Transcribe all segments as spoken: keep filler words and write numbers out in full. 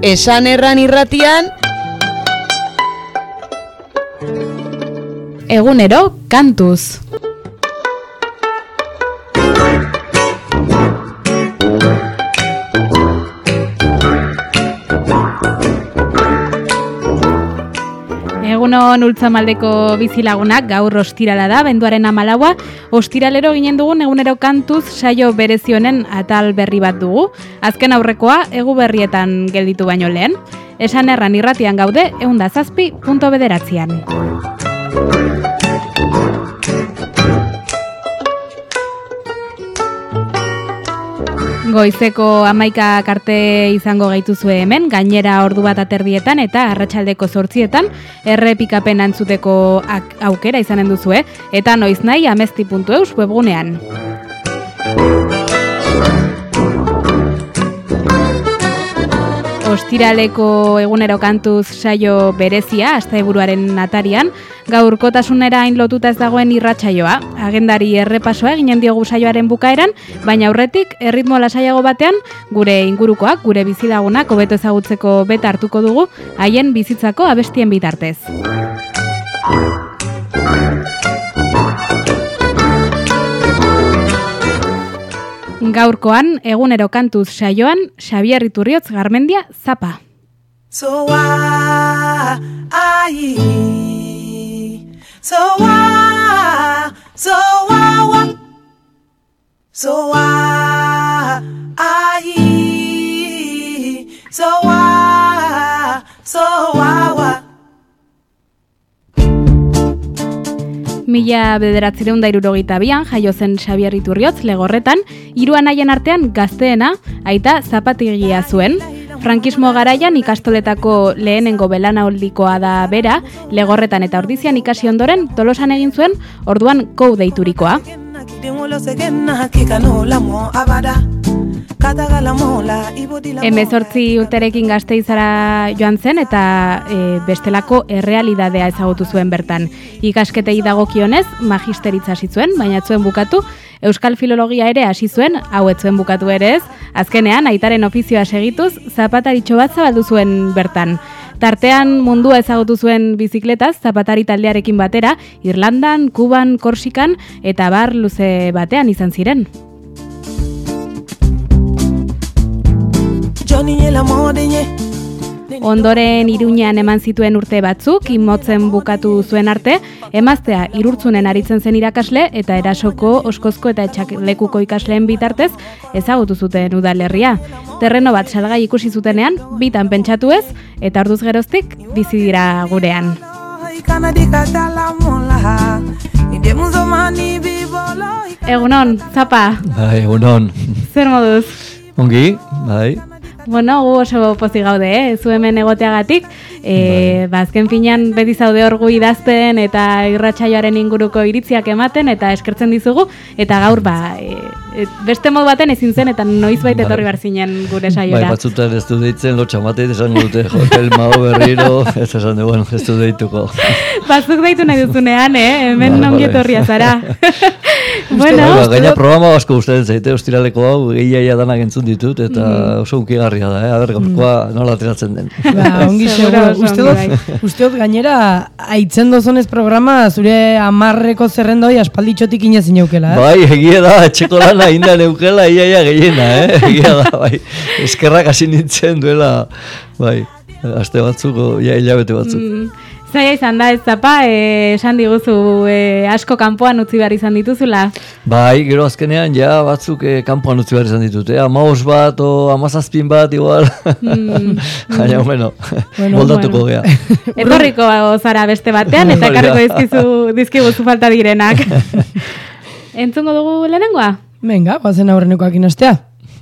Esan Erran Irratian Egunero kantuz. Egunon Ultzamaldeko bizilagunak, gaur ostirala da, benduaren hamalaua. Ostiralero ginen dugun egunero kantuz saio berezionen atal berri bat dugu. Azken aurrekoa egu berrietan gelditu baino lehen. Esan Erran Irratian gaude, ehun eta zazpi puntu bederatzian. Goizeko hamaika arte izango gaituzue hemen, gainera ordu bat aterdietan eta arratsaldeko zortzietan errepikapen antzuteko aukera izanen duzue, eta noiz nahi amezti puntu eus webgunean. Ostiraleko egunero kantuz saio berezia, asteburuaren atarian, gaurkotasunera hain lotuta ez dagoen irratsaioa. Agendari errepasoa eginen diogu saioaren bukaeran, baina aurretik erritmo lasaiago batean gure ingurukoak, gure bizilagunak hobeto ezagutzeko beta hartuko dugu, haien bizitzako abestien bitartez. Gaurkoan, egunero kantuz saioan, Xabier Iturriotz Garmendia, Zapa. Zoa, ai, zoa, zoa, wa, zoa, ai, zoa, zoa, wa. Mila bederatzireun da hirurogeita bian jaio zen Xabier Iturriotz Legorretan, hiru anaien artean gazteena, aita zapatigia zuen. Frankismo garaian ikastoletako lehenengo belanaoldikoa da bera, Legorretan eta Ordizian ikasi ondoren Tolosan egin zuen, orduan kou deiturikoa. Hemezortzi urterekin Gasteizara joan zen eta e, bestelako errealidadea ezagutu zuen bertan. Ikasketei dagokionez, magisteritza hasi zuen, baina ez zuen bukatu, euskal filologia ere hasi zuen, hau ez zuen bukatu ere ez, azkenean aitaren ofizioa segituz, zapataritxo bat zabaldu zuen bertan. Tartean mundua ezagutu zuen bizikletaz, zapatari taldearekin batera, Irlandan, Kuban, Korsikan eta bar luze batean izan ziren. Ondoren Iruñean eman zituen urte batzuk, imotzen bukatu zuen arte, emaztea Irurtzunen aritzen zen irakasle eta Erasoko, Oskozko eta Etxalekuko ikasleen bitartez ezagutu zuten udalerria. Terreno bat salgai ikusi zutenean, bitan pentsatu ez, eta orduz geroztik bizi dira gurean. Egunon, Zapa. Bai, egunon. Zer moduz? Ongi, bai. Bueno, gu oso pozik gaude, eh? Zu hemen egoteagatik, e, ba, azken finean beti zaude orgu idazten eta irratsaioaren inguruko iritziak ematen eta eskertzen dizugu, eta gaur ba, e, e, beste modu baten ezin zen eta noizbait etorri behar zinen gure saiora. Bai, batzutan ez du deitzen, lotxamatet esan dute, hotel mao berriro, ez esan du, bueno, ez du deituko. Batzuk deitu nahi duzunean, eh? Hemen Vale, ongi vale. etorria zara. Bueno, Bai, gaina programa asko gustatzen zaite, ostiraleko hau, gehiaia danak entzun ditut, eta oso unkigarria da, eh? A ber, gaurkoa nola ateratzen den. Ba, ongi Seguro, seguro. oso Uste ongi dut, uste dut gainera, aitzen dozonez programa, zure amarreko zerrendoi aspalditxotik inezin eukela, eh? Bai, egia da, etxeko lana inda neukela, iaia gehiena, eh? Egia da, bai. Eskerrak hasi nintzen duela, bai, aste batzuko, ia hilabete batzuk. Mm, zaila izan da ez Zapa, e, esan diguzu e, asko kanpoan utzi behar izan dituzula. Bai, gero azkenean, ja, batzuk eh, kanpoan utzi behar izan ditut, eh? Amaos bat, o amazazpin bat, igual. Mm, Baina, bueno, Bueno, moldatuko bueno. gea. Etorriko zara beste batean eta Hori da. ekarriko dizkizu dizkiguzu falta direnak. Entzungo dugu lehenengoa? Venga, guazen aurrenekoak inastea.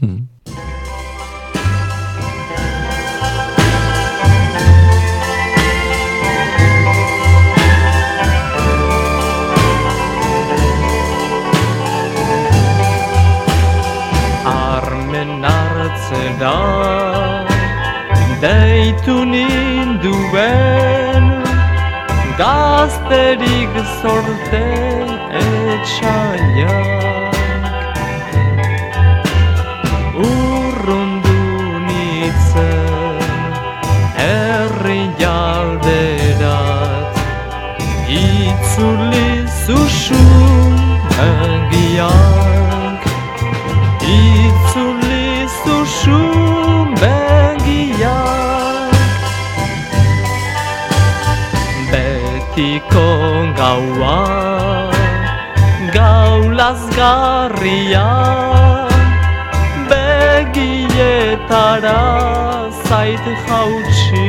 Armen hartzera deitu ninduen gazterik zorte etxaiak urrundu nintzen musu begiak betiko gaua gau lazgarria begietara zait jautsi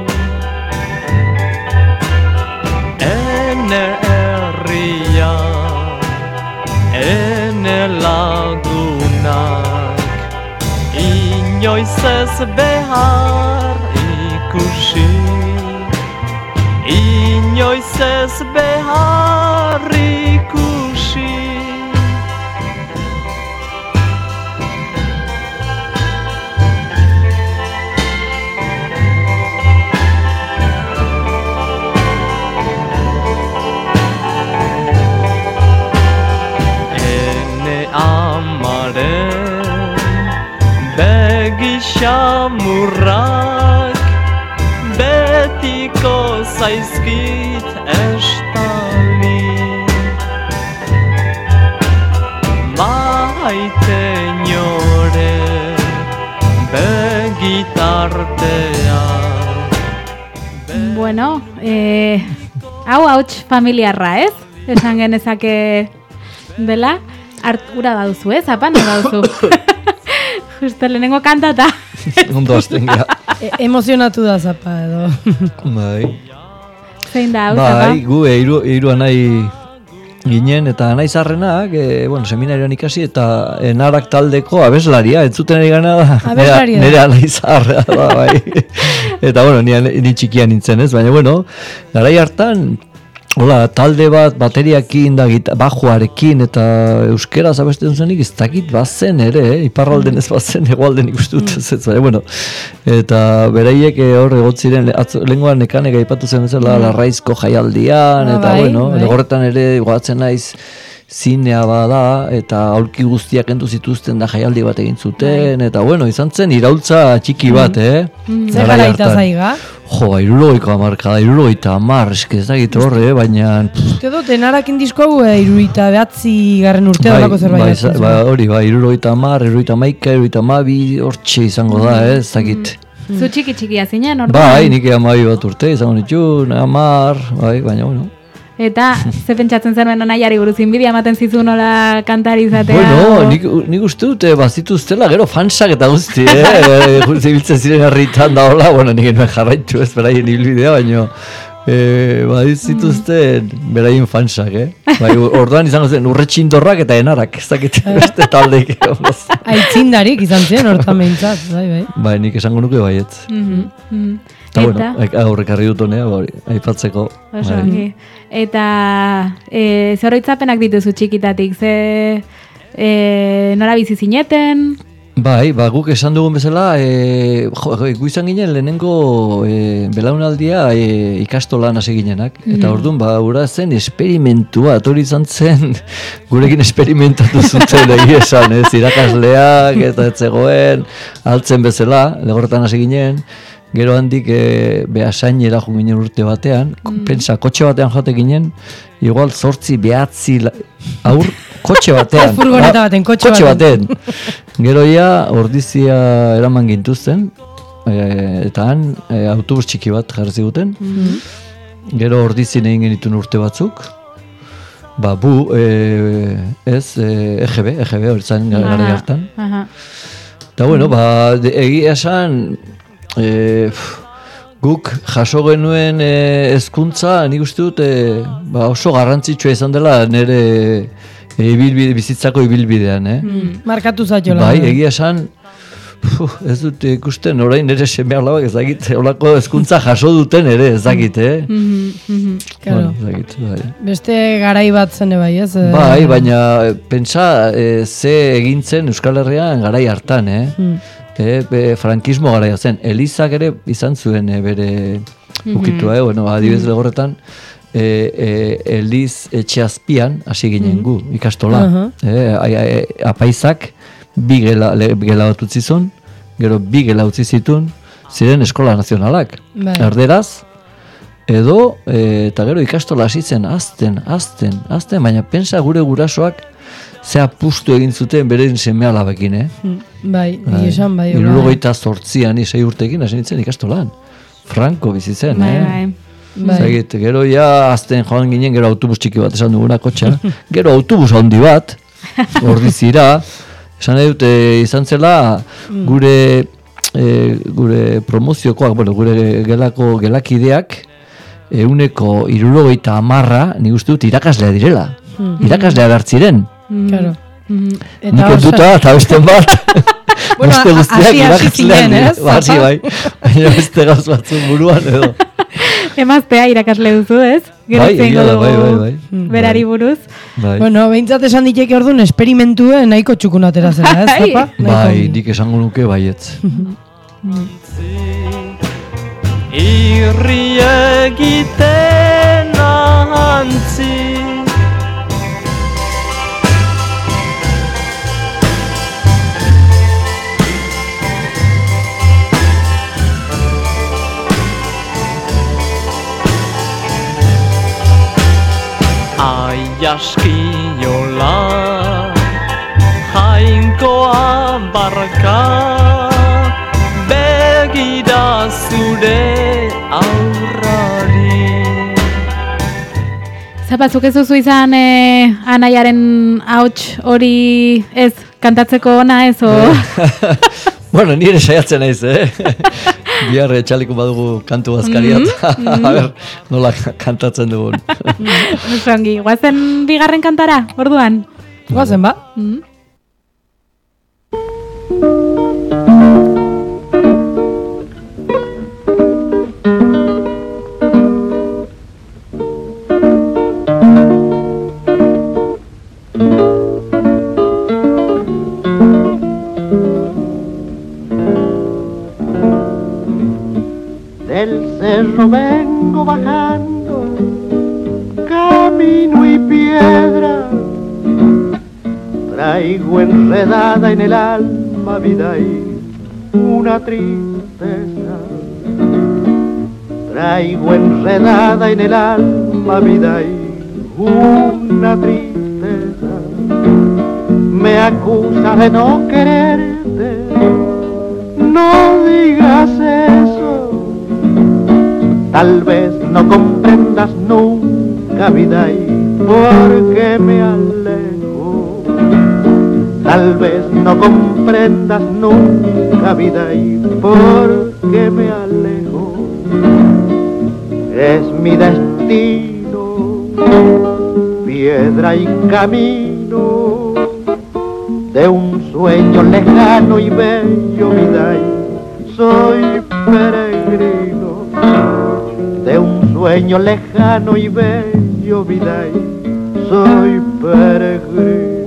ene herria ene lagunak inoiz ez behar ikusi inoiz ez behar ikusi Xamurrak betiko zaizkit estali maite nyore begitartean. Bueno, eh, hau hauts familiarra, ez? Esan genezake dela, hartura baduzu, ez? Apan, baduzu. Justo lehenengo kantata. Ondo azten gara. E emozionatu da zapa edo. Bai. Zein da, hau zapa? Bai, gu eiru, eiru anai ginen, eta anai zarrenak, e, bueno, seminarioan ikasi, eta enarak taldeko abeslaria, entzuten ari gana da. Abeslaria. Nere anai zarrea da, bai. Eta, bueno, ni, ni txikia nintzen, ez? Baina, bueno, garai hartan, hola, talde bat, bateriakin, da, gita, bajoarekin, eta euskera zabesten zenik, ez dakit bazen ere, eh? Iparralden ez bazen, egualden ikustu dut ez, baina, bueno, eta beraiek hor egotziren, lenguan nekanek aipatu zen bezala, mm. Larraizko jaialdian, ah, eta, bai, bueno, bai. legorretan ere, goatzen naiz, zinea bada, eta aulki guztiak endu zituzten da jaialdi bat egin zuten, eta, bueno, izan zen iraultza txiki bat, eh? Mm. Zer garaita zaiga? Jo, irurogeiko amarka da, irurogeita amar, eske ez dakit horre, baina... Uste dut, enarakin disko hau irurogeita behatzi garren urte bai, dolako zerbait. Bai, ba, hori, bai, irurogeita amar, irurogeita amaika, irurogeita amabi, hortxe izango da, eh, ez dakit. Zu txiki txikia zinen, orduan? Bai, nik amabi bat urte, izango nitxun, amar, bai, baina, bueno. Eta, ze pentsatzen zenuen anaiari buruz, inbidia ematen zizu nola kantari izatea? Bueno, nik, nik uste dute bazituztela, gero fansak eta guzti, eh? Zibiltzen ziren herritan da hola, bueno, nik enuen jarraitu ez beraien ibilbidea, baina eh, bazituzten beraien fansak, eh? Bai, orduan izango zen urretxindorrak eta enarak, ez dakit beste taldeik. Aitzindarik izan ziren hortan behintzat, bai, bai. Bai, nik esango nuke baietz. Mhm, mhm. Eta, bueno, aurrekarri dut honea, bori, aipatzeko. Oso, ongi. Eta e, zoroitzapenak dituzu txikitatik, ze e, nora bizi zineten? Bai, ba, guk esan dugun bezala, e, jo, gu izan ginen lehenengo e, belaunaldia e, ikastolan hasi ginenak. Mm. Eta orduan, ba, gura zen esperimentua, hori izan zen, gurekin esperimentatu zuten egia esan, ez, irakasleak eta etzegoen, altzen bezala, legorretan hasi ginen. Gero handik e, behasainera jo ginen urte batean, mm. Pentsa, kotxe batean joate ginen, igual zortzi behatzi aur kotxe batean. Furgoneta baten, kotxe, kotxe baten. baten. Gero ja, ordizia eraman gintuzten, e, eta han e, autobus txiki bat jarri ziguten. Mm-hmm. Gero ordizien egin genituen urte batzuk. Ba, bu, e, ez, e, E G B, E G B hori zan gara hartan. Eta bueno, ba, egia esan, E, guk jaso genuen e, hezkuntza, nik uste dut e, ba oso garrantzitsua izan dela nire e, ibilbide, bizitzako ibilbidean, eh? Mm, markatu zaiola. Bai, egia esan, puf, ez dut ikusten orain nire seme alabak ezagit, holako hezkuntza jaso duten ere ezagit, eh? Mm-hmm. Claro. Bueno, ezagit, bai. Beste garai bat zen bai, ez? Bai, baina pentsa e, ze egintzen Euskal Herrian garai hartan, eh? Mm. E, be, frankismo garaia zen, Elizak ere izan zuen e, bere mm-hmm. ukitua, eh? Bueno, adibidez legorretan, e, e, Eliz etxeazpian hasi ginen mm-hmm. gu, ikastola. Uh-huh. e, a, a, apaizak bi gela, le, gela bat utzi zuen, gero bi gela utzi zituen, ziren eskola nazionalak. Bai. Erderaz, edo, e, eta gero ikastola hasi zen, azten, azten, azten, baina pensa gure gurasoak ze apustu egin zuten beren seme alabekin, eh? Bai, esan bai. Hirurogeita zortzian, ni sei urtekin, hasi nintzen ikastolan. Franco bizi zen, bai, eh? bai. Bai. Zagit, gero ja azten joan ginen, gero autobus txiki bat esan duguna kotxa, gero autobus handi bat, ordizira, esan nahi dute izan zela gure e, gure promoziokoak, bueno, gure gelako gelakideak euneko hirurogeita hamarra, nik uste dut irakaslea direla, irakaslea bertziren. Claro. Nik enduta eta besten bat, bueno, beste guztiak hasi hasi zinen, ez? Hasi bai, baina beste gauz batzuk buruan edo. Emaztea irakasle duzu, ez? Gero Bai, zengo egia da, dugu bai, bai, bai. berari buruz. Bai, Bueno, behintzat esan diteke orduan esperimentue nahiko txukun atera zela, ez, Bai. zapa? bai, nik esango nuke baietz. Irri egiten ahantzi Aiaskiola jainkoa barka begira zure aurrari. Zapazuk ez duzu izan eh, anaiaren ahots hori ez kantatzeko ona ez o? Bueno, nire saiatzen naiz, eh? Bihar etxaliko badugu kantu bazkariat. A ber, nola kantatzen dugun. Osongi, guazen bigarren kantara, orduan? Guazen ba? Mm. Del cerro vengo bajando, camino y piedra, traigo enredada en el alma vida y una tristeza, traigo enredada en el alma vida y una tristeza, me acusa de no quererte, no digas eso. Tal vez no comprendas nunca vida y por qué me alejo. Tal vez no comprendas nunca vida y por qué me alejo. Es mi destino, piedra y camino de un sueño lejano y bello vida y soy peregrino. De un sueño lejano y bello vida y soy peregrino.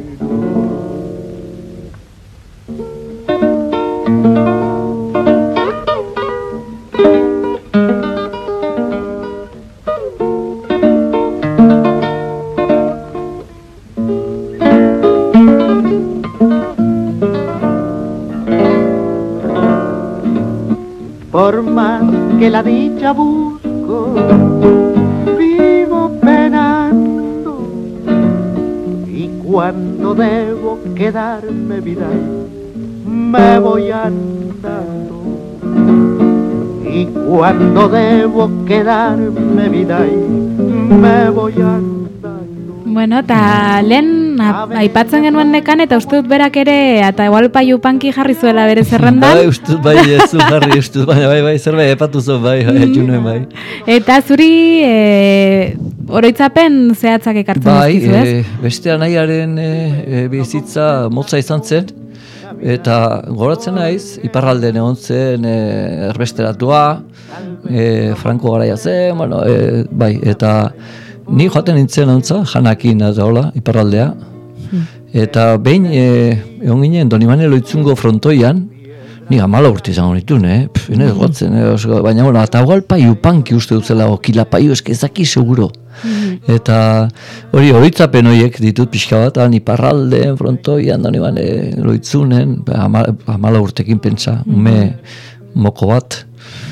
Por más que la dicha busco, vivo penando, y cuando debo quedarme vida, me voy andando, y cuando debo quedarme vida, me voy andando. Bueno, eta lehen a- aipatzen genuen nekan eta uste dut berak ere eta igual paio panki jarri zuela bere zerrendan. Bai, ustut bai, ez zu jarri, ustut, baina bai, bai, zerbait epatu zuen, bai, bai, junuen, bai. Eta zuri e, oroitzapen zehatzak ekartzen Bai, dizkizu, ez? e, beste anaiaren e, e, bizitza motza izan zen, eta goratzen naiz, iparralden egon zen e, erbesteratua, e, Franco garaia zen, bueno, e, bai, eta ni joaten nintzen ontza, janakin eta hola, iparraldea, eta behin e, egon ginen Donibane Loitzungo frontoian, ni amala urte izango nituen, eh? Pff, ene gotzen, eh? Oso, baina, bueno, eta igual paio panki uste dutzela, okila paio eske ezaki seguro. Eta hori horitzapen horiek ditut pixka bat, han iparraldeen frontoian, Donibane Loitzunen, amala, amala urtekin pentsa, ume moko bat.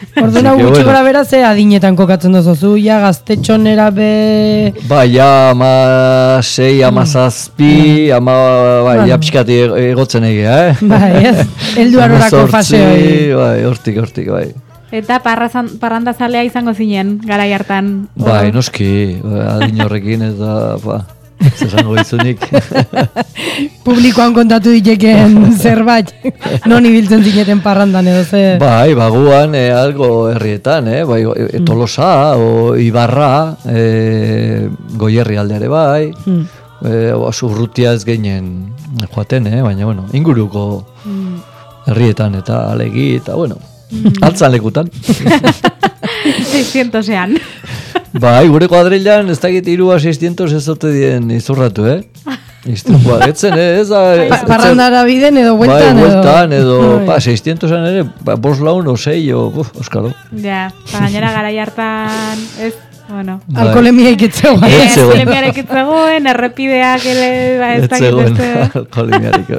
Orduan hau Así que gutxi bueno. gora bera ze adinetan kokatzen dozu, zu, ja gaztetxonera be... Bai, ja, ama sei, ama zazpi, ama, bai, Bueno. ja pixkati egotzen egia, eh? Bai, ez, heldu arorako fase hori. Bai, hortik, hortik, bai. Eta parrazan, parrandazalea izango zinen, garai hartan. Bai, noski, adin horrekin eta, ba, zesango izunik. Publikoan kontatu diteken zerbait, non ibiltzen zineten parrandan edo ze... Bai, baguan, eh, algo herrietan, eh? Bai, e, Tolosa, o Ibarra, eh, Goierri aldeare bai, Mm. eh, oso urrutia ez geinen joaten, eh? Baina, bueno, inguruko herrietan eta alegi, eta, bueno, altzan lekutan. seiscientosean. Bai, gure kuadrilan, ez dakit irua seiscientos ez zote dien izurratu, eh? Iztrua, etzen, eh? Ez da... Pa, etzen- parrandara biden edo bueltan bai, edo... bueltan edo, Bai. pa, seiscientosan ere, ba, bos laun o sei, o, buf, oskalo. Ja, ba, gainera garai hartan, ez, bueno. Bai. Alkoholemia iketzegoa. Ez Ez zegoen. Alkoholemiarik ez zegoen, errepideak ere, ba, ez Ez dakit zegoen beste. alkoholemiarik.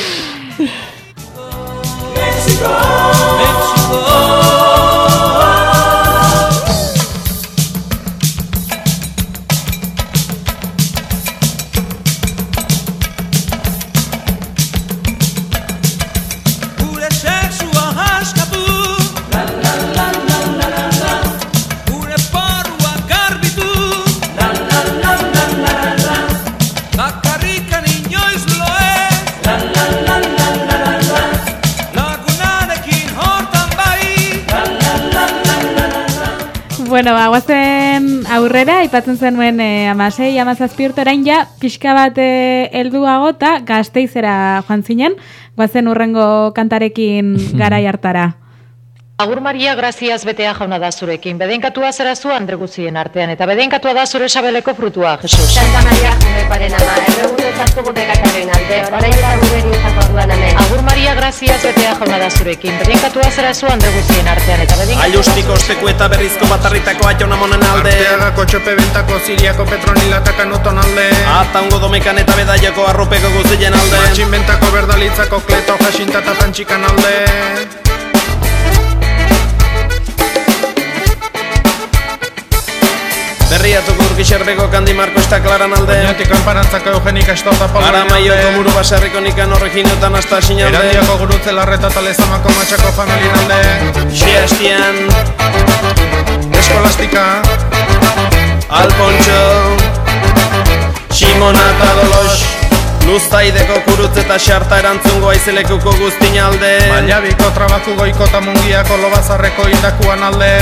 Gure sexua askatu, gure porrua garbitu, bakarrikan inoiz loe, lagunarekin hortan bai. Bueno, ba, guazen aurrera, aipatzen zenuen eh, amasei, amazazpi urte orain ja, pixka bat eh, helduago eta Gasteizera joan zinen, guazen urrengo kantarekin garai hartara. Agur Maria, graziaz betea jauna da zurekin. Bedenkatua zera zu Andre guztien artean, eta bedenkatua da zure sabeleko frutua, Jesus. Santa Maria Joseparen ama, erregure zartu botekataren alde, orain eta guberi izango duan hemen. Agur Maria, graziaz betea jauna da zurekin. Bedenkatua zera zu Andre guztien artean, eta bedenkatua... Aiustiko osteko eta berrizko batarritako aiona monen alde. Arteagako txope bentako siriako petronilata kanuton alde. Ata ungo domekan eta bedaiako arropeko guztien alde. Matxin bentako berdalitzako kleto jasintata tantxikan alde. Berriatuko urkixerbeko kandi Marko Estaklaran alde. Oñatik kanparantzako eugenik estota polo Ara maioko muru basarriko nikan horreginotan hasta sinalde. Erandiako gurutze larreta talezamako matxako familien alde. Xiastian, Eskolastika, Alpontxo, Simona eta Dolos, Luztaideko kurutze eta xarta erantzungo aizelekuko guztin alde. Maiabiko trabaku goiko eta mungiako lobazarreko hildakuan alde.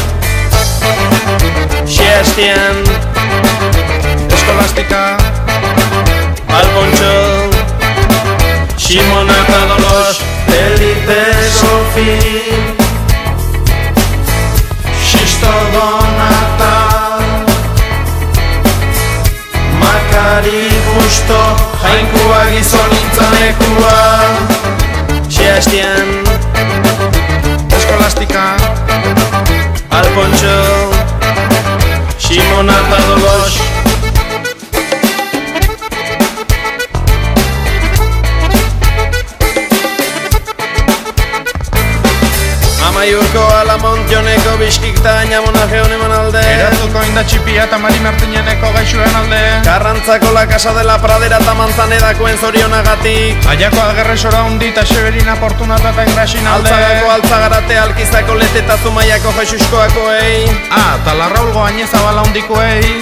Xiastian, Eskolastika, Alpontxo, Simona eta Dolos, Felipe Sofi, Xisto Donata, Makari Justo, Jainkua gizonintzanekua. Xiastian, Eskolastika, Alpontxo, Simona eta Dolos, Amaiurko Alamont joneko biskik eta ainamona geoneman alde. Eratuko indatxipia eta Mari Martineneko gaixuen alde. Karrantzako la casa de la pradera eta manzanedakoen zorionagatik. Aiako agerresora hundi eta Severina Fortunata eta Ingrasin alde. Altzagako altzagarate alkizako lete eta zumaiako jesuskoakoei. Ah, eta Larraulgo Añezabala hundikoei.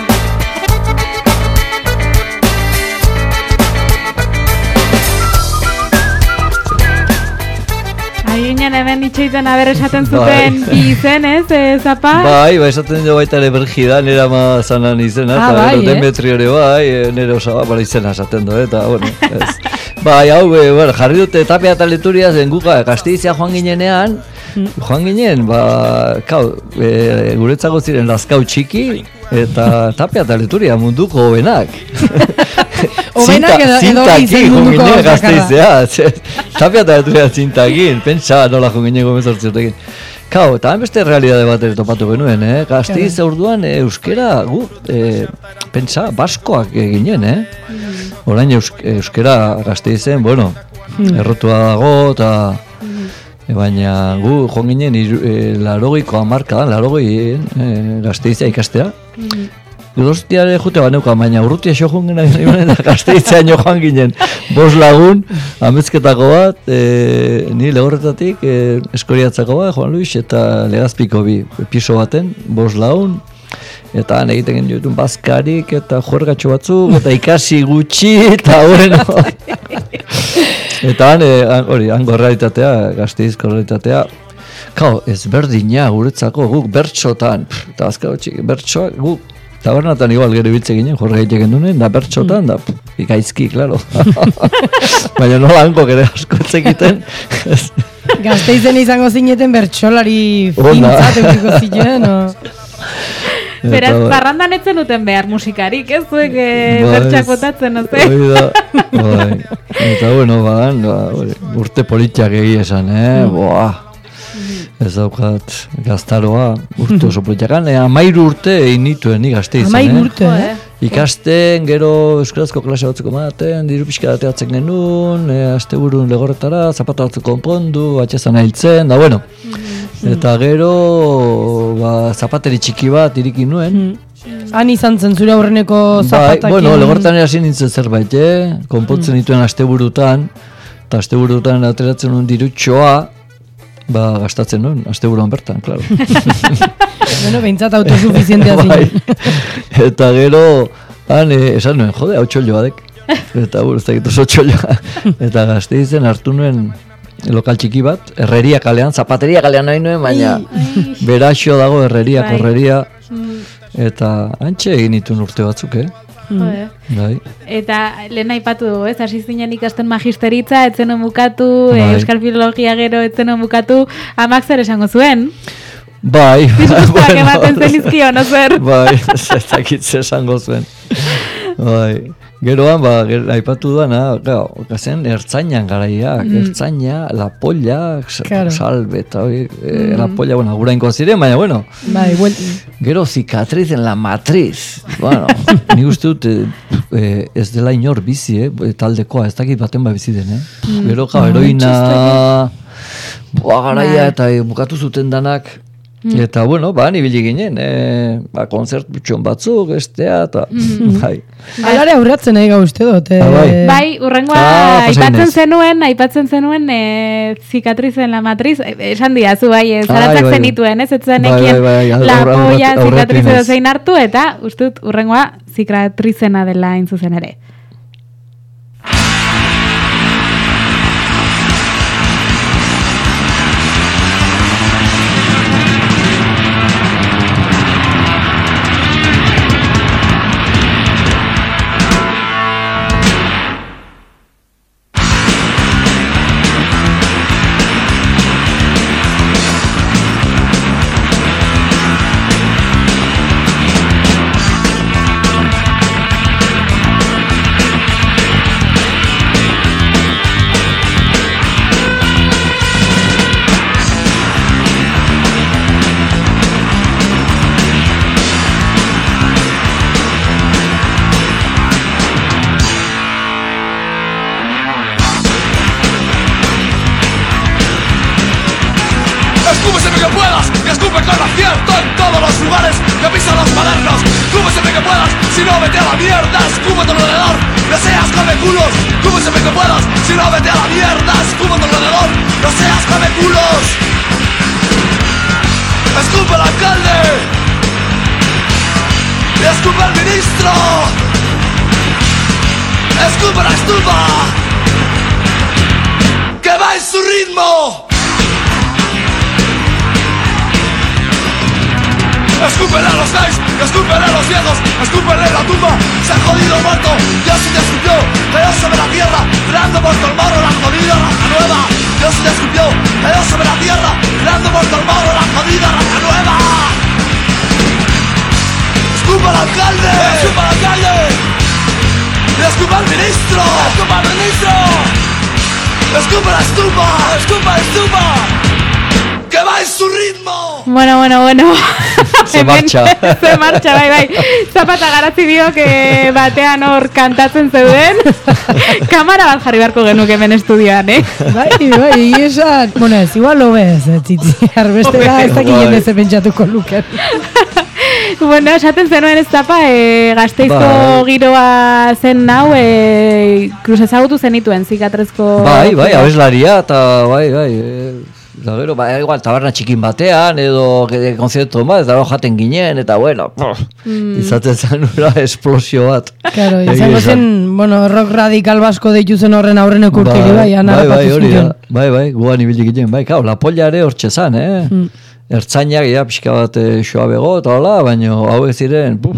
Aginen hemen itxeiten aber esaten Bai. zuten bi izen, ez, eh, Zapa? Bai, bai, esaten dugu baita ere Bergida, nera ma zanan izena, Ah, eta bai, gero eh? Demetrio ere bai, eh, nere osaba, bara izena esaten du, eta, bueno, ez. Bai, hau, eh, bueno, jarri dute Tapia eta Leturia zen guka, Gasteizea joan ginenean, joan ginen, ba, kau, e, guretzako ziren Lazkau txiki, eta Tapia eta Leturia munduko hobenak. Hobenak edo- edo Zintakin izen joan munduko ginen bakarra. Gasteizea, ze- Tapia eta Leturia zintakin, pentsa nola joan ginen gomezortzi urtekin. Kau, eta beste realidade bat ere topatu genuen, eh? Gasteiz orduan eh, euskera, gu, eh, pentsa, baskoak eginen, eh? Orain eus, euskera Gasteizen, bueno, errotua dago, eta E, baina gu joan ginen iru, e, larogeiko hamarkadan, larogei e, Gasteizea ikastea. Donostiare jute baneuka, baina urrutia xo joan ginen eta Gasteizea joan ginen. Bost lagun, amezketako bat, e, ni Legorretatik, e, Eskoriatzako bat, Juan Luis, eta Legazpiko bi, piso baten, bost lagun, eta han egiten genuen bazkarik, eta juergatxo batzuk, eta ikasi gutxi, eta bueno. Eta han, hori, han gorrealitatea, Gasteizko gorrealitatea, kao, ez berdina guretzako, guk bertxotan, eta bazkaro txiki, bertxoak, guk, tabernatan igual gero ibiltze ginen, jorge egiten duen, da bertxotan, da ikaizki, klaro. Baina nola hanko gero asko etzekiten. Gasteizen izango zineten bertxolari fintzat eukiko ziren, o... Beraz, parrandan etzen duten behar musikarik, ez zuek bertxak botatzen, oze? Hoi da, bai. Eta bueno, badan, urte politiak egia esan, eh? Boa, ez daukat gaztaroa, urte oso politiakan, eh, amairu urte egin nituen, ni Gasteizen, eh? Amairu urte, eh? Ikasten, gero euskarazko klase batzuk ematen, diru pixka dateatzen genuen, e, asteburun Legorretara, zapata batzuk konpondu, atxezan ahiltzen, da bueno. Eta gero, ba, zapateri txiki bat irikin nuen. Han izan zen zure aurreneko zapatakin. Bai, bueno, Legorretan hasi nintzen zerbait, eh? Konpontzen dituen asteburutan, eta asteburutan ateratzen nuen dirutxoa, ba, gastatzen nuen, asteburuan bertan, klaro. Bueno, behintzat autosuficientea zinen. Eta gero, han eh, esan nuen, jode, hau txollo badek. Eta buru, ez dakit oso txolloa. Eta Gasteizen hartu nuen lokal txiki bat, herreria kalean, zapateria kalean nahi nuen, baina beraxo dago herreria, korreria. Eta antxe egin itun urte batzuk, eh? Jode. Bai. Eta lehen aipatu dugu, ez? Hasi zinen ikasten magisteritza, etzen bukatu, Bai. Euskal Filologia gero etzen bukatu, amak zer esango zuen? Bai. Disgustuak ematen zenizkio, no zer? Bai, ez dakit zer esango zuen. Bai. Geroan, ba, ger, aipatu duana, gau, gazen ertzainan garaiak, mm. ertzaina, la polla, claro. Salve, eta hori, mm. la polla, bueno, agurainko ziren, baina, bueno. Bai, well. Gero, cicatriz en la matriz. Bueno, nik uste dut, eh, ez dela inor bizi, eh, taldekoa, ez dakit baten ba bizi den, eh. Mm. Gero, ja, heroina, boa garaia, eta eh, bukatu zuten danak, Mm. Eta, bueno, ba, nibili ginen, e, ba, konzertutxon batzuk, estea, eta, mm. bai. Alare aurratzen nahi gauzte dut. E... Bai, bai, urrengoa, ah, aipatzen zenuen, aipatzen zenuen, e, cicatrizen la matriz, esan diazu, bai, e, zaratzak bai, zenituen, ez, ez zenekien, bai, bai, bai, la polla, cicatriz edo zein hartu, eta, ustut, urrengoa, cicatrizena dela intzuzen ere. Escúpele a los gays, escúpele a los viejos, escúpele la tumba, se ha jodido el muerto, Dios sí te escupió, cayó sobre la tierra, creando muerto el morro, la jodida raza nueva. Dios sí te escupió, cayó sobre la tierra, creando muerto el morro, la jodida raza nueva. Escupa al alcalde, escupa al alcalde, y escupa al ministro, escupa al ministro, escupa la estupa, escupa la estupa, que va en su ritmo. Bueno, bueno, bueno. Se marcha. Se marcha, bai, bai. Zapata garatzi biok eh, batean hor kantatzen zeuden. Kamara bat jarri beharko genuke hemen estudioan, eh? Bai, bai, esan, bueno, ez, igual lo bez, txitzi, arbestera ez dakien jende ze pentsatuko luken. Bueno, esaten zenuen ez Zapa, e, Gasteizko bai. giroa zen nau, e, kruz ezagutu zenituen, zikatrezko... Bai, bai, abeslaria, eta bai, bai, e, da gero, bai, igual, taberna txikin batean, edo konzertu bat, eta jaten ginen, eta bueno, mm. izaten zen ura esplosio bat. Claro, izango zen, bueno, rock radikal basko deitu zen horren aurren okurteri, bai, ana bai, bai, hori da, bai, bai, guan ibili ginen, bai, kau, la polla ere hortxe zan, eh? Mm. Ertzainak, ja, pixka bat xoa bego, eta hola, baina hauek ziren, buf,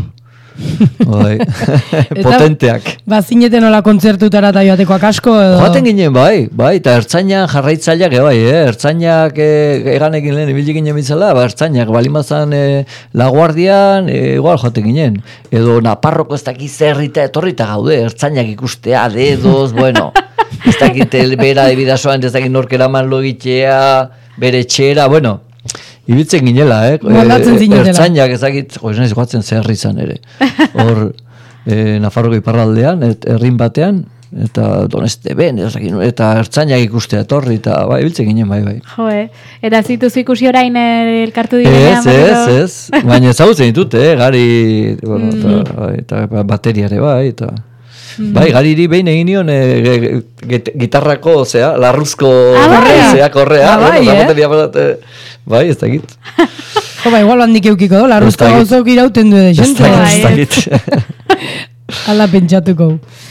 bai, potenteak. Ba, zineten hola kontzertutara eta joatekoak asko, edo? Joaten ginen, bai, bai, eta ertzainak jarraitzaileak, bai, eh? Ertzainak eh, eganekin lehen ibili ginen bizala, ba, ertzainak, balimazan eh, laguardian, eh, igual joaten ginen. Edo Naparroko ez dakit zerrita etorrita gaude, ertzainak ikustea, dedoz, bueno, ez dakit bera de bidazoan, ez dakit norkeraman logitea, bere txera, bueno, ibiltzen ginela, eh? Maldatzen zinetela. Ertzainak ezakit, jo, ez nahiz joatzen zerri izan ere. Hor, eh, Nafarroko iparraldean, et, errin batean, eta Doneste ben, eta ertzainak ikustea etorri, eta bai, ibiltzen ginen, bai, bai. Jo, eh? Eta zituz ikusi orain elkartu direnean? Ez, ez, ez, baina ezagutzen ditut, eh? Gari, bueno, eta, bai, eta bateriare, bai, eta... Mm. Bai, gariri behin egin nion e, gitarrako, ozea, larruzko ozea, korrea. Ah, bai, bueno, eh? Bai, ez dakit. Jo, ba, igual handik eukiko do, larruzko gauzok irauten du edo, gente. Ez dakit. Ala pentsatuko.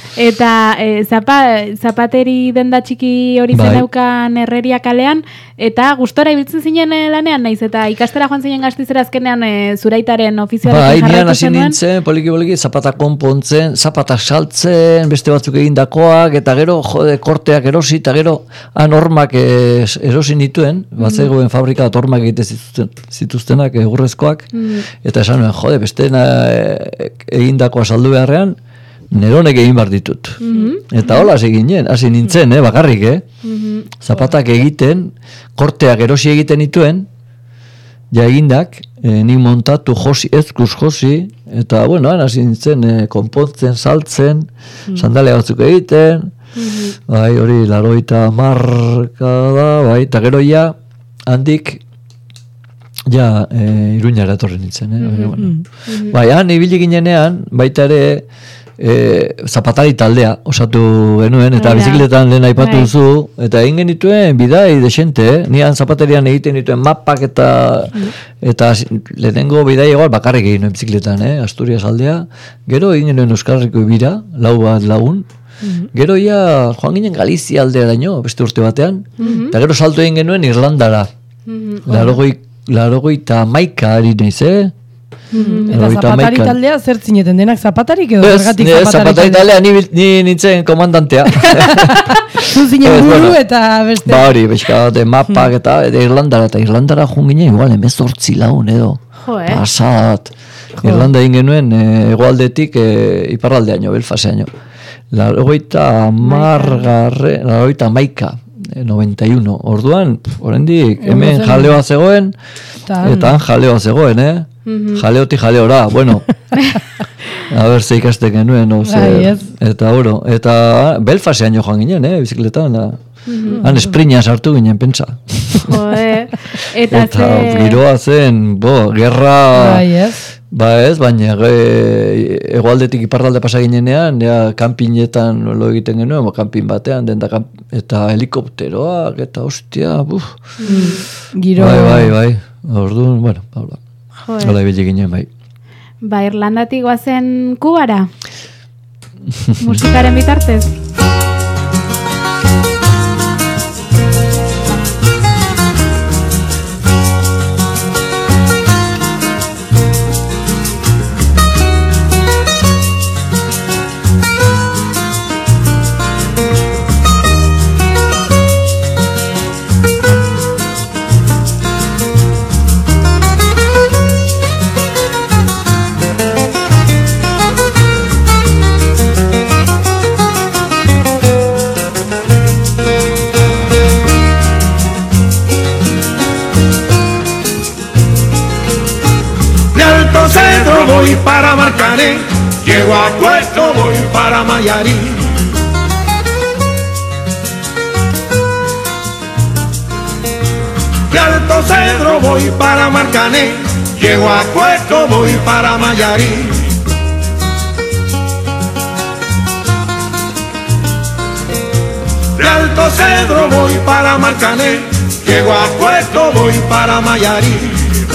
Eta e, zapa, zapateri denda txiki hori bai. Zeneukan Herreria kalean, eta gustora ibiltzen zinen lanean, naiz, eta ikastera joan zinen Gasteizera azkenean e, zuraitaren ofizialekin bai, jarraitu zenuen. Bai, nian hasi nintzen, poliki-poliki, zapata konpontzen, zapata saltzen, beste batzuk egindakoak, eta gero, jode, korteak erosi, eta gero, anormak es, erosi nituen, mm. batzegoen fabrika atormak egite zituzten, zituztenak, egurrezkoak, mm. eta esan nuen, jode, beste e, egindakoa saldu beharrean, neronek egin bar ditut. Mm-hmm. Eta hola hasi ginen, hasi nintzen, eh, bakarrik, eh? Mm-hmm. Zapatak egiten, korteak erosi egiten dituen, ja egindak, eh, nik montatu josi, ezkuz josi, eta, bueno, hasi nintzen, eh, konpontzen, saltzen, mm-hmm. sandalea batzuk egiten, mm-hmm. bai, hori, laroita marka da, bai, eta gero ja, handik, ja, eh, Iruñara etorri nintzen, eh? Mm-hmm. Bueno. Mm-hmm. Bai, han, ibili ginenean, baita ere, E, zapatari taldea osatu genuen, eta Era. bizikletan lehen aipatu duzu, eta egin genituen bidai desente, eh? Nian zapaterian egiten dituen mapak eta mm. eta lehenengo bidai egoal bakarrik egin nuen bizikletan, eh? Asturias aldea, gero egin genuen Euskal Herriko ibira, lau bat lagun, mm-hmm. gero ja joan ginen Galizia aldea daño, beste urte batean, mm-hmm. eta gero salto egin genuen Irlandara, mm-hmm. larogoi, larogoi eta maika ari naiz, eh? Mm-hmm. Eta zapatari taldea zer zineten, denak zapatarik edo? Ez, zapatari taldea ni, ni nintzen komandantea. Zu zinen buru eta beste... Ba hori, bezka bat, mapak eta, eta Irlandara, eta Irlandara joan ginen, igual, emezortzi lagun edo. Jo, eh? Pasat. Jo. Irlanda egin genuen, e, egoaldetik, e, iparraldeaino, Belfaseaino. Larogeita margarre, larogeita maika. noventa y uno. Orduan, oraindik hemen jaleoa zegoen, eta han jaleoa zegoen, eh? Mm-hmm. Jaleoti jaleora, bueno. A ber, ze ikasten genuen, no, ze, yes. Eta oro, eta Belfaseaino joan ginen, eh, bizikletan, da. Mm-hmm. Han esprina sartu ginen, pentsa. Joe, eta, eta ze... giroa zen, bo, gerra... Ba, yes. Ba ez, baina e, egoaldetik iparralde pasa ginenean, ja, kanpinetan lo egiten genuen, kanpin batean, den da, eta helikopteroak, eta hostia, buf. Mm. Giro... Bai, bai, bai, orduan, bueno, hola. Hola ibili ginen, bai. Ba, Irlandatik goazen Kubara? Musikaren bitartez? voy para Marcané, llego a Puerto, voy para Mayarí. De Alto Cedro voy para Marcané, llego a Puerto, voy para Mayarí. De Alto Cedro voy para Marcané, llego a Puerto, voy para Mayarí.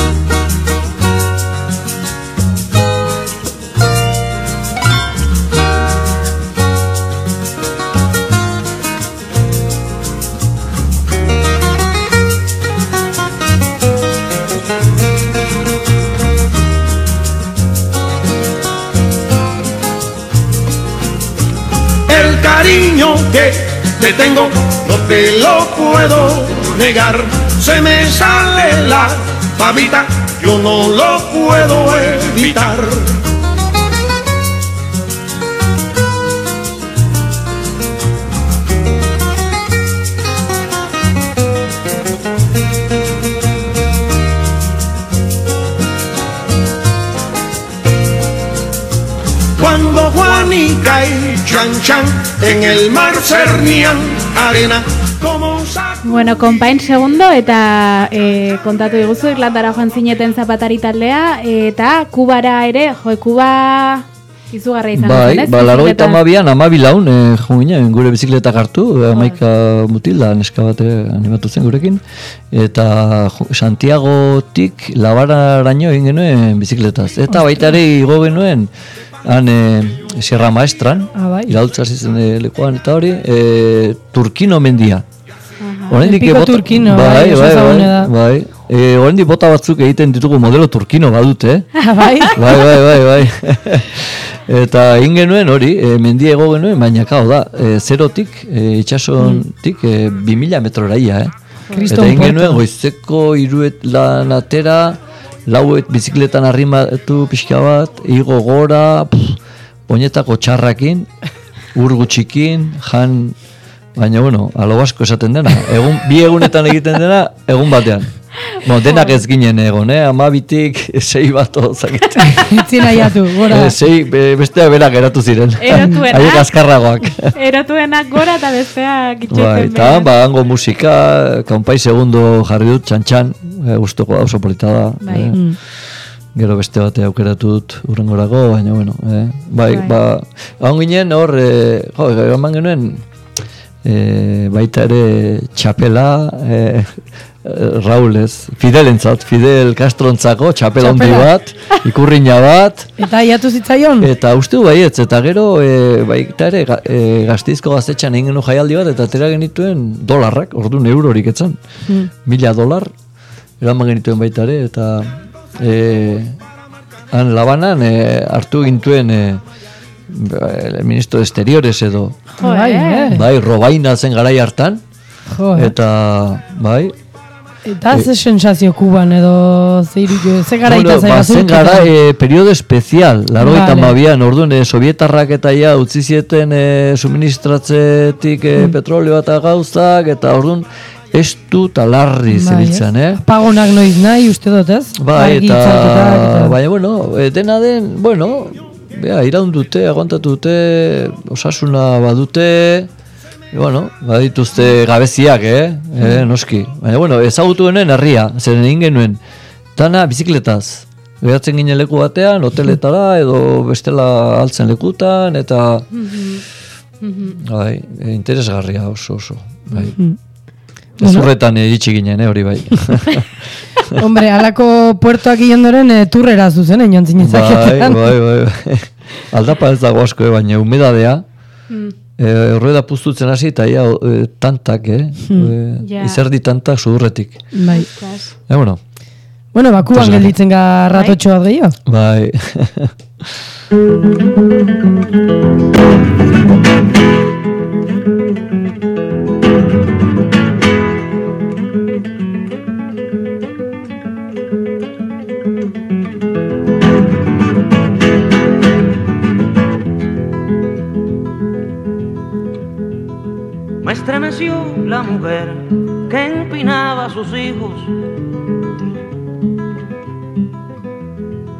El cariño que te tengo no te lo puedo negar, se me sale la babita, yo no lo puedo evitar. Cuando Juanica y Chan Chan en el mar cernían arena como un saco. Bueno, konpain segundo eta e, kontatu diguzu Irlandara joan zineten zapatari taldea eta Kubara ere, jo, Kuba izugarria izan bai, zen, ez? Bai, laurogeita hamabian, hamabi laun, eh, jo ginen, gure bizikleta hartu, hamaika mutila, neska bat animatu zen gurekin, eta jo, Santiagotik Labararaino egin genuen bizikletaz. Eta baita ere igo genuen, han e, Sierra Maestran, ah, bai. iraultza zizen e, lekuan eta hori, e, Turkino mendia. El Pico Turkino, bai, bai, bai, da. bai. E, oraindik bota batzuk egiten ditugu modelo Turkino badute, eh? Ah, bai? Bai, bai, bai, bai. Eta egin genuen hori, e, mendia ego genuen, baina kao da, e, zerotik, e, itxasontik, e, bi mila metrora ia, eh? Kriston Eta egin porto. genuen goizeko iruet lan atera, lauet bizikletan arrimatu pixka bat, igo gora, pff, oinetako txarrakin, ur gutxikin, jan, baina bueno, alo asko esaten dena, egun, bi egunetan egiten dena, egun batean. Bueno, denak ez ginen egon, eh? Amabitik, sei bat ozakit. Itzin aiatu, gora. E, sei, be, besteak berak eratu ziren. Erotuenak. Haiek azkarragoak. Erotuenak gora eta besteak Bai, itxoiten eta ba, hango musika, kanpai segundo jarri dut, txantxan, e, guztoko da, oso polita da. Bai. Eh? Gero beste bate aukeratu dut urrengorago, baina bueno, eh? Bai, Bai. ba, hau ginen hor, e, jo, eman genuen, e, baita ere txapela, e, Raulez, Fidelentzat, Fidel Castrontzako txapela handi Txapela. bat, ikurriña bat, Eta aiatu zitzaion? eta uste du baietz, eta gero e, baita ere ga, e, Gasteizko gaztetxean egin genuen jaialdi bat, eta atera genituen dolarrak, orduan eurorik etzan, Mm. mila dolar, eraman genituen baita ere, eta e, han Labanan e, hartu gintuen e, el ministro de Exteriores edo, Jo, bai, eh? bai, Robaina zen garai hartan, Jo, eh? eta bai, Eta ze sensazio Kuban edo ze irudio, ze garaita bueno, zaiga bazen gara e, periodo espezial, laurogeita hamabian, orduan e, sovietarrak eta ja utzi zieten e, suministratzetik e, Mm. petrolio eta gauzak, eta orduan estu talarri Bai, zebiltzan, eh? Pagonak noiz nahi, uste dut, ez? Bai, Argi eta, itzalketak eta... baina, bueno, e, dena den, bueno, bea, iraun dute, aguantatu dute, osasuna badute, e, bueno, badituzte gabeziak, eh? E, noski. Baina, bueno, ezagutu genuen herria, zeren egin genuen, dana bizikletaz. Geratzen ginen leku batean, hoteletara, edo bestela altzen lekutan, eta... Bai, e, interesgarria oso, oso. Bai. Ezurretan iritsi ginen, eh, hori bai. Hombre, alako puertoak ondoren e, turrera zuzen, egin Bai, zaketan. bai, bai, bai. Aldapa ez dago asko, eh, baina humedadea, e, horreda puztutzen hasi, eta ia e, tantak, eh? E, Ja. Izerdi tantak sudurretik. Bai. E, bueno. Bueno, bakuan Pues, gelditzen ga ratotxo bat gehiago. Bai. Me estremeció la mujer que empinaba a sus hijos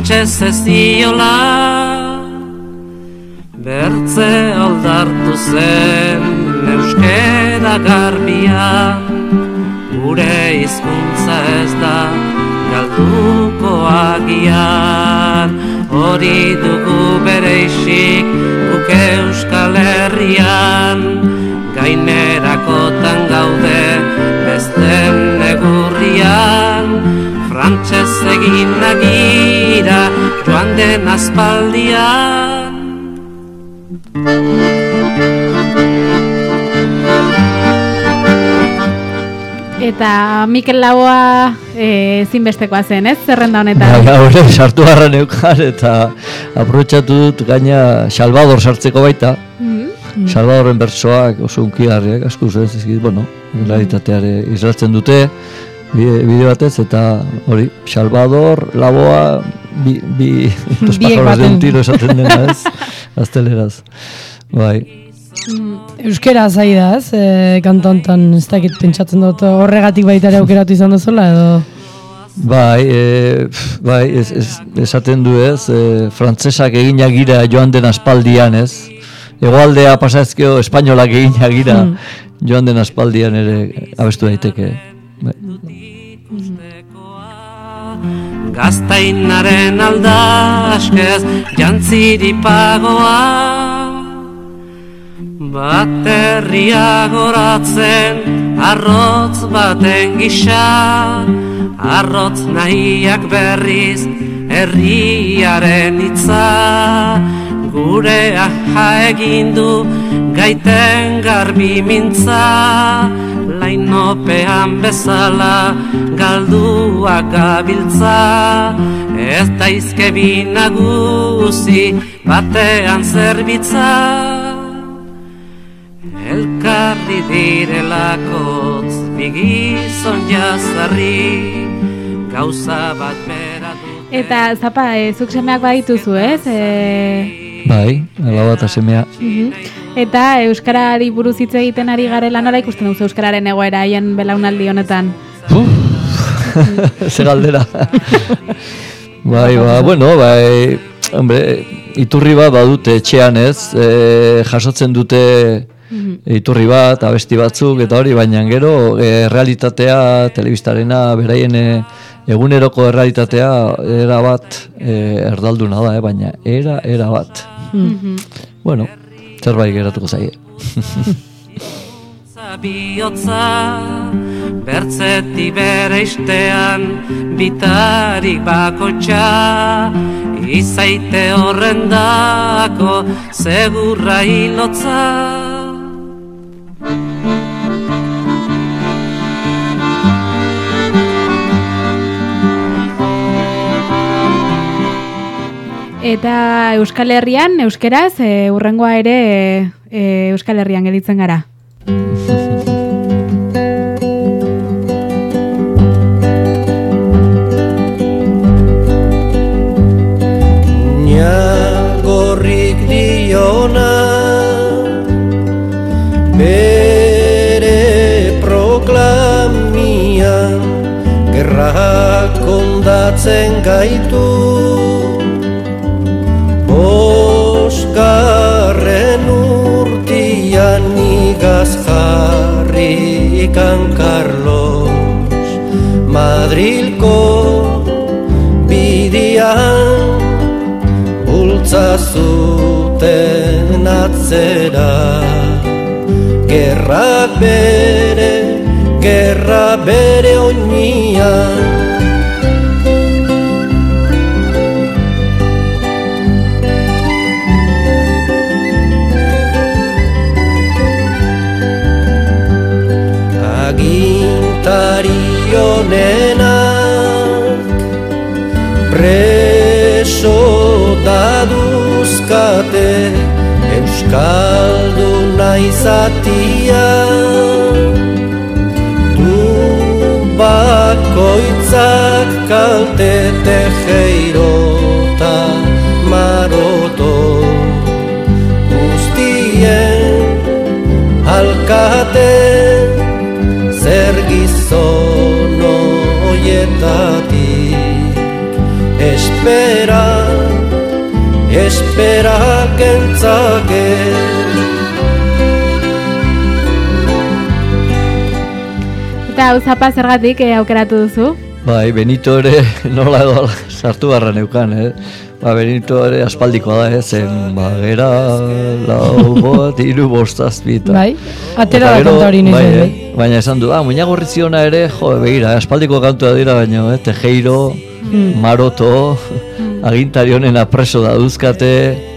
frantxez ez diola, bertze aldartu zen euskera garbia, gure hizkuntza ez da galduko agian, hori dugu bereizik guk Euskal Herrian, gainerakotan gaude besten negurrian, frantxez egin nagira joan den aspaldian. Eta Mikel Laboa e, zinbestekoa zen, ez? Zerrenda honetan. Ba, hori sartu harra neukan eta aprobetxatu dut gaina Salvador sartzeko baita. Mm-hmm. Salvadorren bertsoak oso unkigarriak, asko ez ezkit, bueno, realitateare izratzen dute bideo batez, eta hori, Salvador, Laboa, bi, bi dos pájaros de un tiro esaten dena, ez? Gazteleraz, bai. Euskera zai da, ez? E, kantontan ez dakit pentsatzen dut horregatik baita ere aukeratu izan duzula, edo? Bai, e, bai, ez, ez, esaten du ez, e, frantzesak eginak gira joan den aspaldian, ez? Hegoaldea pasazkeo espainolak eginak gira mm. joan den aspaldian ere abestu daiteke. Bai. Gaztainaren aldaskez jantziri pagoa, baterria goratzen arrotz baten gisa, arrotz nahiak berriz herriaren hitza, gure aha egindu gaiten garbi mintza, lainopean bezala galduak gabiltza, ez daizke bi nagusi batean zerbitza, elkarri direlakotz bigizon jazarri, gauza bat bera dute. Eta Zapa, e, zuk semeak badituzu, ez? E... Bai, alaba eta semea. Uh-huh. Eta Euskarari buruz hitz egiten ari garela, nola ikusten duzu Euskararen egoera haien belaunaldi honetan? Ze galdera. Bai, ba, bueno, bai, hombre, iturri bat badute etxean, ez? E, jasotzen dute iturri bat, abesti batzuk, eta hori, baina gero e, realitatea, telebistarena, beraien e, eguneroko errealitatea era bat e, erdalduna da, eh? Baina era, era bat. Mm-hmm. Bueno, zerbait geratuko zaie. Zabiotza, bertzeti bere istean, bitarik bakotxa, izaite horrendako segurra hilotza. Eta Euskal Herrian, euskeraz, e, urrengoa ere e, Euskal Herrian gelditzen gara. Gorrik diona bere proklamian gerrak ondatzen gaitu, bosgarren urtian igaz jarrikan Carlos, Madrilko bidian zuten atzera, gerra bere, gerra bere oinian. Agintari honenak preso daduzkate euskalduna izatia, du bakoitzak kalte tejeirota maroto, guztien alkate zer gizon oietatik espera, espera kentzake. Eta hau zapa zergatik eh, aukeratu duzu? Bai, Benito ere nola edo sartu barra neukan, eh? Ba, Benito ere aspaldikoa da, eh? Zen, ba, gera, lau, bot, iru, bostazpita. Bai, atera da kanta hori bai, nire. eh? Baina esan du, ah, Muñagorri ziona ere, jo, begira, aspaldiko kantua dira baina, eh? Tejeiro, mm. Maroto, mm. agintari honena preso da duzkate,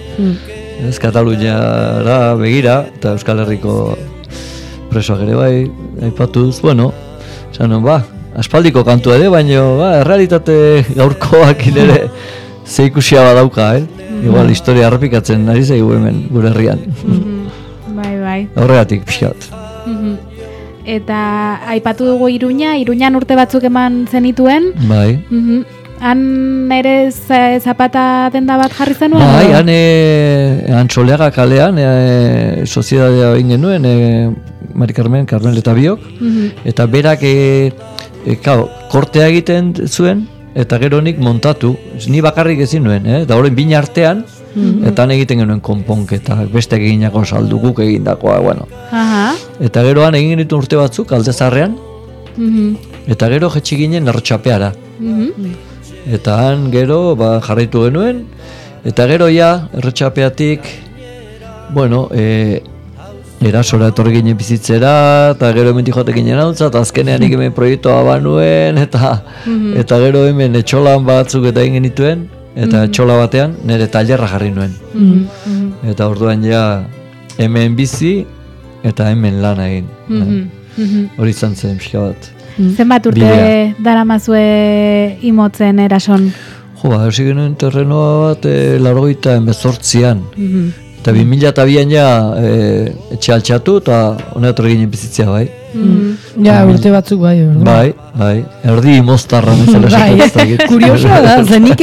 mm. ez, Kataluniara begira, eta Euskal Herriko presoak ere bai, aipatuz, bueno, esan non, ba, aspaldiko kantua ere, baina, ba, errealitate gaurkoak ere ze ikusia badauka, eh? Mm-hmm. Igual, historia errepikatzen ari zaigu hemen, gure herrian. Mm-hmm. Bai, bai. Horregatik, pixkat. Mm-hmm. Eta aipatu dugu Iruña, Iruñan urte batzuk eman zenituen. Bai. Mm-hmm. Han ere zapata denda bat jarri zenuen? Bai, han e, Antxoleaga kalean, e, soziedadea egin genuen, e, Mari Carmen, Carmel eta biok, mm-hmm. eta berak e, e, kao, kortea egiten zuen, eta gero nik montatu, ni bakarrik ezin nuen, eh? Eta horren bina artean, mm-hmm. eta han egiten genuen konponketak, besteak eginako saldu, guk egindakoa, bueno. Aha. Eta gero han egin genituen urte batzuk, Aldezarrean, mm-hmm. eta gero jetxi ginen Errotxapeara. Mm-hmm. Eta han gero ba, jarraitu genuen, eta gero ja, Errotxapeatik, bueno, e, erasora etorri ginen bizitzera, eta gero hemen joatek ginen hauntza, eta azkenean mm-hmm. hemen proiektua banuen, eta mm-hmm. eta gero hemen etxolan batzuk eta egin genituen, eta mm-hmm. etxola batean nire tailerra jarri nuen. Mm-hmm. Eta orduan ja hemen bizi, eta hemen lana egin. Mm-hmm. Hori izan zen, pixka bat. Mm-hmm. Zenbat urte daramazue imotzen erason? Jo, ba, hasi genuen terrenoa bat e, laurogeita enbezortzian. Mm-hmm. Eta bi mila eta bian ja e, etxe altxatu eta honetan eginen bizitzea, bai. Mm-hmm. Ja, urte batzuk bai, ordu. Bai, bai, erdi moztarra nezela bai, kuriosoa da, zenik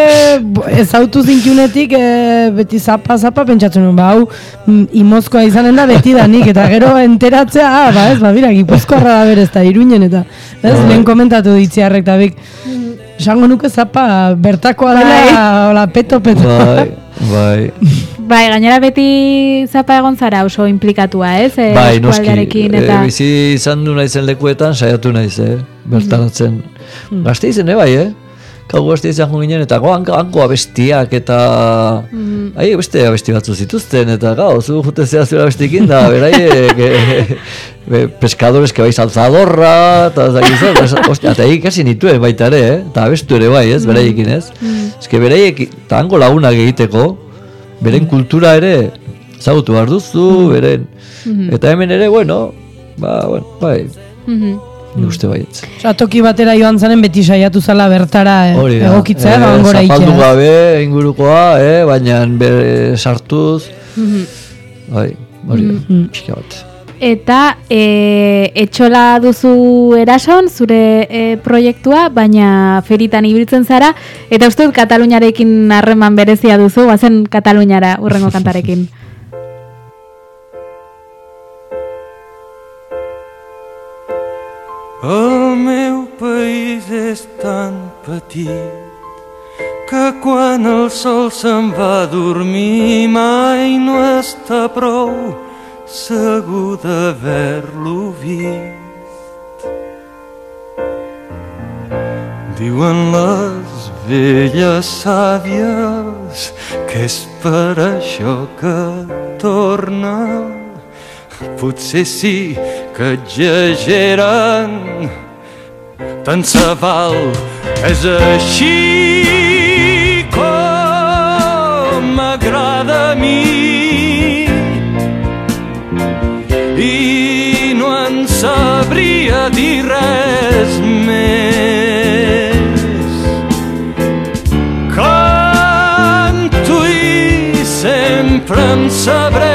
ezautu zinkiunetik e, beti zapa-zapa pentsatzen nuen, ba, hau imozkoa izanen da beti danik, eta gero enteratzea, ah, ba, ez, ba, bira, Gipuzkoarra da berez, eta Iruñen, eta, ez, lehen komentatu ditziarrek, eta bik, esango nuke zapa bertakoa dela, hola, peto-peto. Bai, bai. Bai, gainera beti zapa egon zara oso implikatua, ez? E, bai, noski, eta... e, bizi izan du naizen lekuetan, saiatu naiz, eh? Bertaratzen. Mm. Gazte izen, eh, bai, eh? Kau gazte izan ginen, eta goanko hanko abestiak, eta... Mm. Ai, beste abesti batzu zituzten, eta gau, zu jute zera zura abestikin, da, beraiek... E, e, pescadores que bai salzadorra, eta zakizan, ostia, eta egin kasi nituen baita ere, eh? Eta abestu ere bai, ez, beraiekin, ez? Mm. Ez que beraiek, eta hanko lagunak egiteko, beren kultura ere zagutu behar duzu, mm-hmm. beren, mm-hmm. eta hemen ere, bueno, ba, bueno, bai, mm-hmm. uste baietz. Osa, toki batera joan zanen beti saiatu zala bertara eh, egokitzea, eh, gora itxea. Zapaldu gabe, ingurukoa, eh, baina bere sartuz, mm-hmm. bai, hori da, mm-hmm. pixka bat. Eta e, etxola duzu erason, zure e, proiektua, baina feritan ibiltzen zara, eta uste dut Kataluniarekin harreman berezia duzu, bazen Kataluniara urrengo kantarekin. El meu país és tan petit que quan el sol se'n va a dormir mai no està prou segur d'haver-lo vist. Diuen les velles sàvies que és per això que torna. Potser sí que exageren, tant se val, és així com m'agrada a mi. I no en sabria dir res més. Canto i sempre em sabré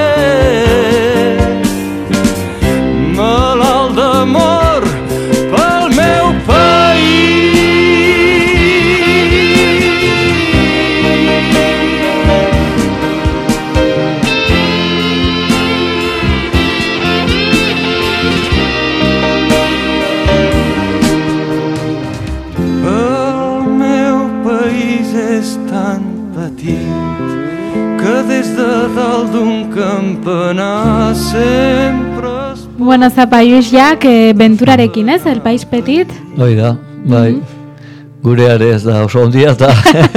malalt d'amor pel meu país. El meu país és tan petit que des de dalt d'un campanar sempre es... Bueno, Zapa, Lluís Jak, eh, Venturarekin, ez? El País Petit. Hoi da, bai. Mm-hmm. Gure are ez da oso ondia eta...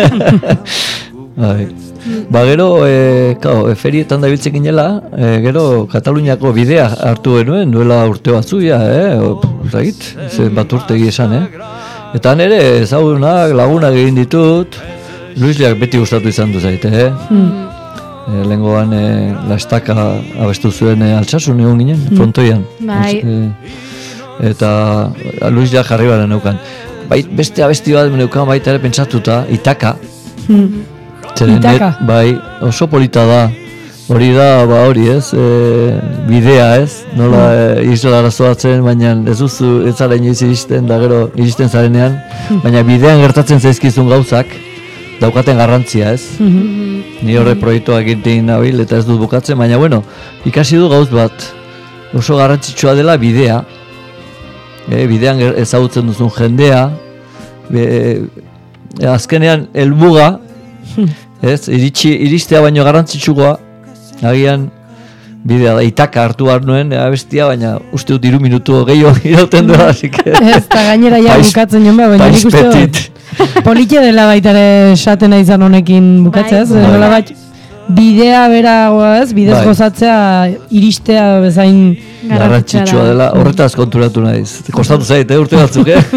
bai. Ba, gero, e, kao, ferietan da biltzen ginela, e, gero Kataluniako bidea hartu genuen, duela urte batzuia, eh? Zagit, zen bat urtegi esan, eh? Eta nire ezagunak, lagunak egin ditut, Luis Jak beti gustatu izan du zaite, eh? Mm. E, Lehengoan e, La Estaka abestu zuen e, Altsasun egon ginen, mm. frontoian. Bai. E, eta Luis Jak jarri baren neukan. Bait, beste abesti bat neukan baita ere pentsatuta, Itaka. Mm. Itaka. Bai, oso polita da. Hori da, ba hori ez, e, bidea ez, nola e, islara zoatzen, baina ez duzu ez zara inoiz iristen, da gero iristen zarenean, baina bidean gertatzen zaizkizun gauzak, daukaten garrantzia ez. Mm-hmm. Ni horre proiektuak egiten nabil eta ez dut bukatzen, baina bueno, ikasi du gauz bat, oso garrantzitsua dela bidea, e, bidean ezagutzen duzun jendea, e, e, azkenean helmuga, ez, iritsi, iristea baino garrantzitsukoa, agian bidea da, Itaka hartu behar nuen abestia, baina uste dut iru minutu gehiago irauten duela, así que... Ez, eta gainera ja bukatzen joan behar, baina nik uste dut politxe dela baitare esatena izan honekin bukatzea, ez? Nola bat, bidea bera, ez, bidez bai. Gozatzea, iristea bezain garrantzitsua dela, horretaz konturatu naiz. Kostatu zait, eh, urte batzuk, eh?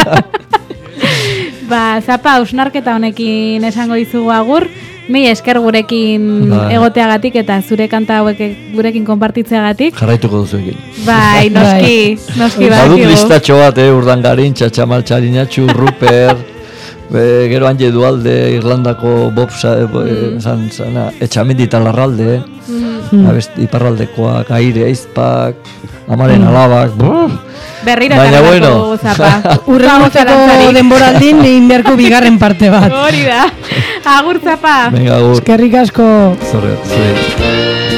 Ba, Zapa, ausnarketa honekin esango dizugu agur, mi esker gurekin bai. Egoteagatik eta zure kanta hauek gurekin konpartitzeagatik. Jarraituko duzuekin. Bai, noski, noski bat. Badut listatxo bat, eh, Urdangarin, Txatxamal Txarinatxu, Ruper, be, gero Anje Dualde, Irlandako Bob mm. zan, zana, Etxamendi eta Larralde, mm. abest, Iparraldekoak, Aire, Aizpak, Amaren mm. Alabak, brr. Berriro eta bueno. Zapa. Urrengoteko denboraldin egin beharko bigarren parte bat. Hori da. Agur, Zapa. Venga, agur. Eskerrik asko. Zorre, zorre.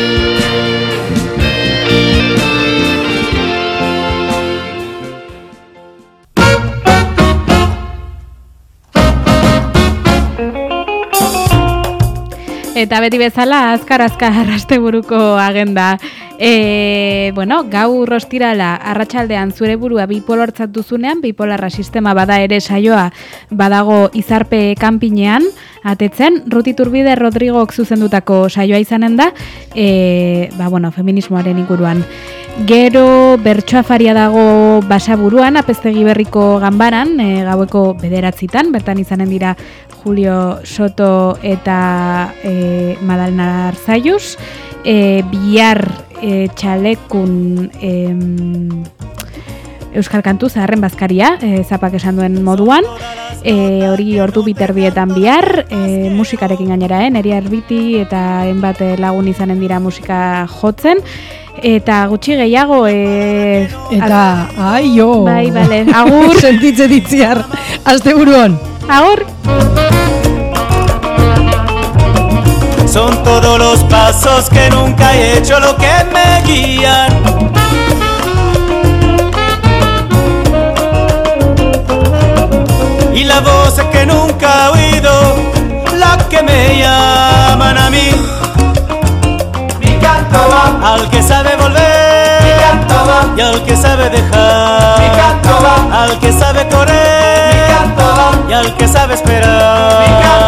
Eta beti bezala, azkar-azkar asteburuko agenda. E, bueno, gaur ostirala arratsαλdean zure burua bipolartzat duzunean, bipolarra sistema bada ere saioa badago Izarpe kanpinean, atetzen, Ruti Turbide Rodrigok zuzendutako saioa izanen da, e, ba, bueno, feminismoaren inguruan. Gero bertsoafaria dago Basaburuan, Apeztegi Berriko ganbaran, e, gaueko bederatzitan, bertan izanen dira Julio Soto eta e, Madalena Arzaius, e, bihar e, txalekun e, Euskal Kantu Zaharren Bazkaria, e, Zapak esan duen moduan, e, hori ordu biterdietan bihar, e, musikarekin gainera, eh? Neria Erbiti eta enbat lagun izanen dira musika jotzen, eta gutxi gehiago e, eta, ai jo bai, bale, agur sentitze ditziar, asteburuan agur. Son todos los pasos que nunca he hecho lo que me guían. Y la voz que nunca he oído, la que me llaman a mí. Mi canto va al que sabe volver, mi canto va y al que sabe dejar, mi canto va al que sabe correr, mi canto va y al que sabe esperar. Mi canto